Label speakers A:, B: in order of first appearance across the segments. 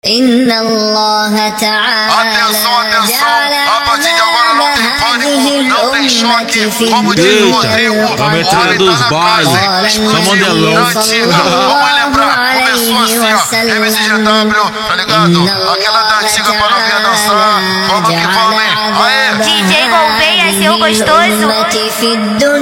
A: Atenção, a partir de agora não tem pânico, não tem choque. Como diz o Rodrigo,
B: a metralha dos bailes, só mandelão.
A: Vamos lembrar, começou assim, ó, MCGW, tá ligado? Aquela da antiga pra não vir dançar. Vamos que vamos, hein? Aê!
C: DJ Gouveia, seu gostoso.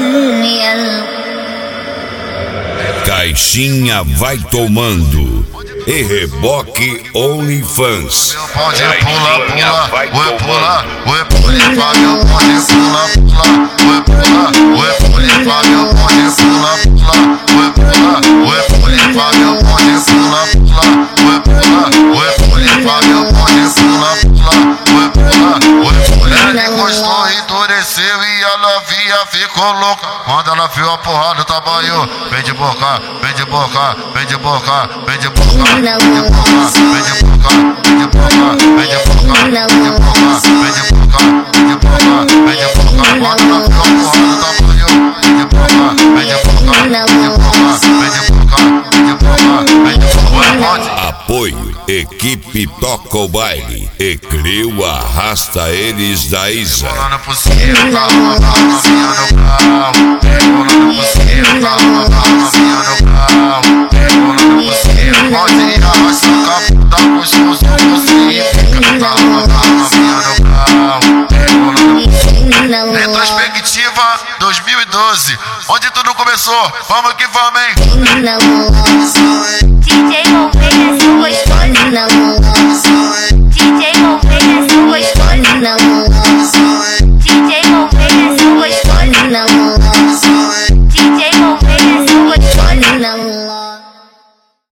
D: Caixinha vai tomando. E reboque OnlyFans.
A: Pode pular, vai pular, vai pular, meu pode pular, vai pular, vai pular, meu pode pular, vai pular, vai pular, meu pode pular, vai pular, vai pular, meu pode pular, vai pular, vai pular. Ele gostou, endureceu e a novinha ficou louca. Quando ela viu a porrada, trabalhou. Vem de boca, vem de boca, vem de boca, vem de boca. Vem de boca, vem de boca, vem de boca, vem de boca, vem de boca, vem de boca, vem de boca, vem de boca. Quando ela viu a porrada, trabalhou. Vem de boca, vem de boca, vem de boca, vem de boca, vem de boca, vem de boca.
D: Apoio, equipe toca o baile. E Crio arrasta eles da Isa.
A: Rebolando por cima, novinha no grau. Rebolando por cima, novinha no grau. Rebolando por cima, pode ir arrastar o capô da gostoso por cima. Novinha no grau. Rebolando por cima. Retrospectiva 2012, onde tudo começou. Vamos que vamos, hein?
C: DJ